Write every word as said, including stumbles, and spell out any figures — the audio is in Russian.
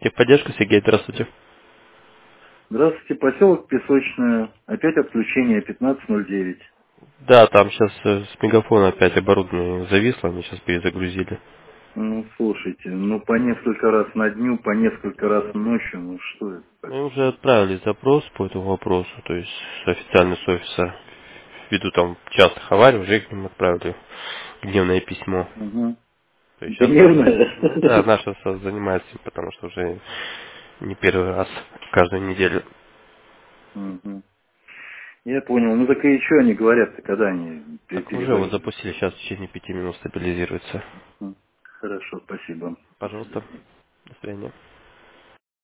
Техподдержка, Сергей, здравствуйте. Здравствуйте, поселок Песочная. Опять отключение пятнадцать ноль девять. Да, там сейчас с мегафона опять оборудование зависло, они сейчас перезагрузили. Ну, слушайте, ну по несколько раз на дню, по несколько раз ночью, ну что это Мы такое? уже отправили запрос по этому вопросу, то есть официально с офиса, ввиду там частых аварий, уже к ним отправили гневное письмо. Угу. То есть сейчас наша, да, Гневная. наша со- занимается им, потому что уже не первый раз, каждую неделю. Мгм. Я понял. Ну так и что они говорят-то, когда они пе- Так уже вот перезвонят? запустили, сейчас в течение пяти минут стабилизируется. М, Хорошо, спасибо. До Пожалуйста, свидания. до свидания.